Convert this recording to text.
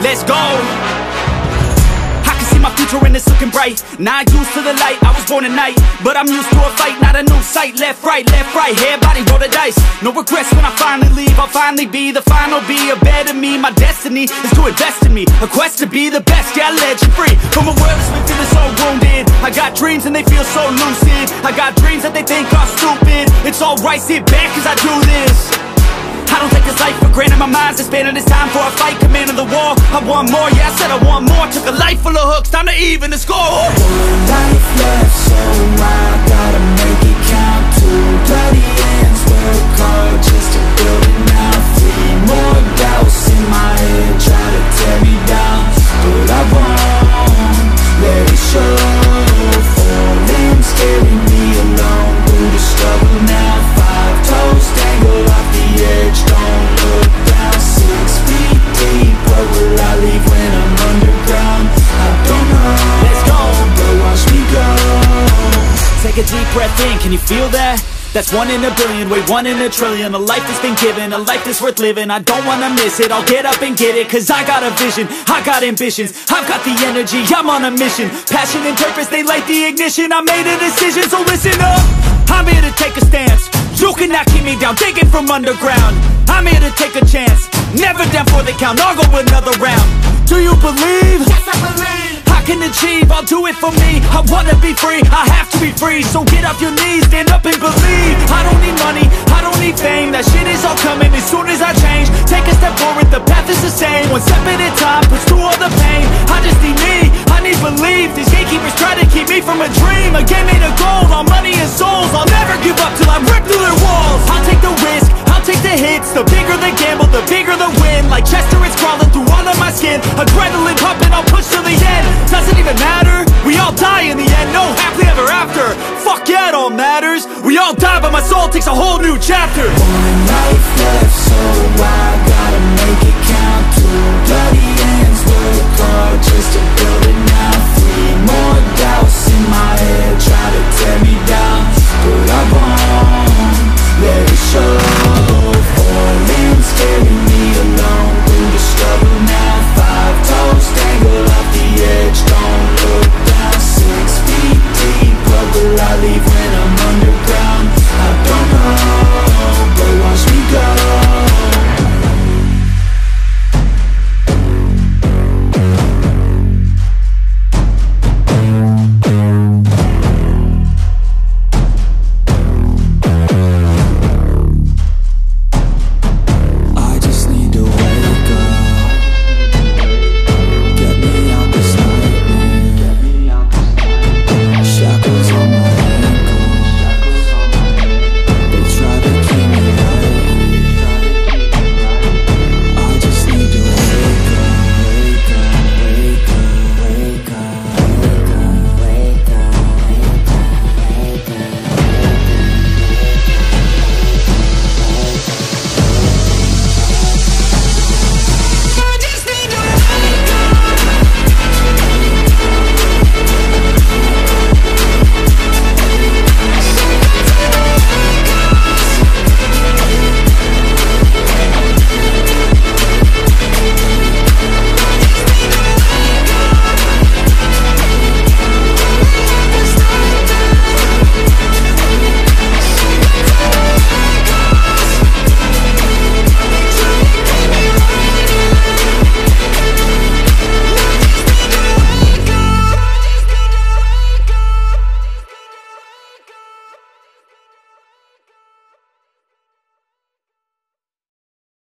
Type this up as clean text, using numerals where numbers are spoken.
let's go. I can see my future and it's looking bright. Not used to the light, I was born at night, but I'm used to a fight, not a new sight. Left, right, head, body, roll the dice. No regrets when I finally leave. I'll finally be the final, be a better me. My destiny is to invest in me, a quest to be the best, yeah, I let you free from a world that's been feeling so wounded. I got dreams and they feel so lucid. I got dreams that they think are stupid. It's alright, sit back cause I do this. I don't take this life for granted, my mind's expanding. It's time for a fight, command of the war. I want more, yeah, I said I want more. Took a life full of hooks, time to even the score. One life left, so I gotta make it count. Two bloody ends, work hard just to build it now. Three more doubts in my head, try to tear me down, but I won't let it show. Falling, scaring me alone through the struggle now. 5 toes dangle off the edge, don't look down. 6 feet deep, what will I leave when I'm underground? I don't know, Let's go. but watch me go. Take a deep breath in, can you feel that? That's 1 in a billion, wait, 1 in a trillion. A life that's been given, a life that's worth living. I don't wanna miss it, I'll get up and get it. Cause I got a vision, I got ambitions, I've got the energy, I'm on a mission. Passion and purpose, they light the ignition. I made a decision, so listen up. I'm here to take a stance. You cannot keep me down, digging from underground. I'm here to take a chance, never down for the count. I'll go another round. Do you believe? Yes, I believe. I can achieve, I'll do it for me. I wanna be free, I have to be free. So get off your knees, stand up and believe. I don't need money, I don't need fame. That shit is all coming as soon as I change. Take a step forward, the path is the same. 1 step at a time, push through all the pain. I just need me, I need belief. These gatekeepers try to keep me from a dream. A game made of gold, all money and souls. I'll never give up till I rip through their walls. I'll take the risk, I'll take the hits. The bigger the gamble, the bigger the win. Like Chester, it's crawling through all of my skin. Adrenaline pumping, I'll push till the end. Doesn't even matter, we all die in the end. No happily ever after, fuck yeah, it all matters. We all die but my soul takes a whole new chapter. One life left, so I